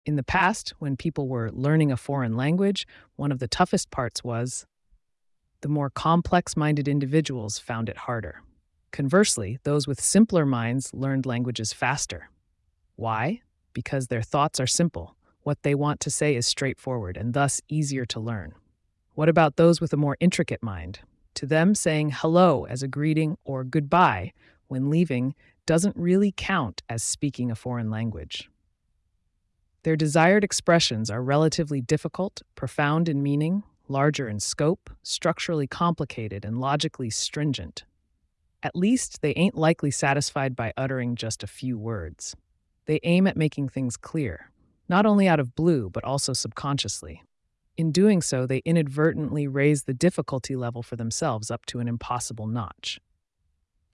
In the past, when people were learning a foreign language, one of the toughest parts was the more complex minded individuals found it harder. Conversely, those with simpler minds learned languages faster. Why? Because their thoughts are simple. What they want to say is straightforward and thus easier to learn. What about those with a more intricate mind? To them, saying hello as a greeting or goodbye when leaving doesn't really count as speaking a foreign language. Their desired expressions are relatively difficult, profound in meaning, larger in scope, structurally complicated, and logically stringent. At least they ain't likely satisfied by uttering just a few words. They aim at making things clear, not only out of blue, but also subconsciously. In doing so, they inadvertently raise the difficulty level for themselves up to an impossible notch.